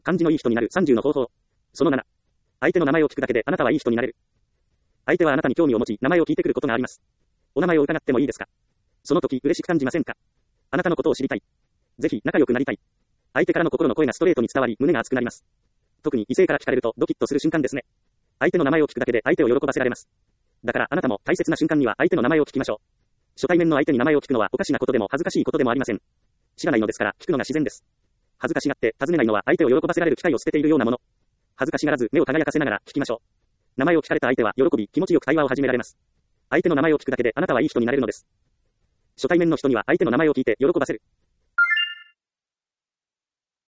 感じのいい人になる30の方法。その7。相手の名前を聞くだけであなたはいい人になれる。相手はあなたに興味を持ち、名前を聞いてくることがあります。お名前を伺ってもいいですか？その時、嬉しく感じませんか？あなたのことを知りたい。ぜひ、仲良くなりたい。相手からの心の声がストレートに伝わり、胸が熱くなります。特に異性から聞かれるとドキッとする瞬間ですね。相手の名前を聞くだけで相手を喜ばせられます。だからあなたも大切な瞬間には相手の名前を聞きましょう。初対面の相手に名前を聞くのはおかしなことでも恥ずかしいことでもありません。知らないのですから聞くのが自然です。恥ずかしがって尋ねないのは相手を喜ばせられる機会を捨てているようなもの。恥ずかしがらず目を輝かせながら聞きましょう。名前を聞かれた相手は喜び、気持ちよく対話を始められます。相手の名前を聞くだけであなたはいい人になれるのです。初対面の人には相手の名前を聞いて喜ばせる。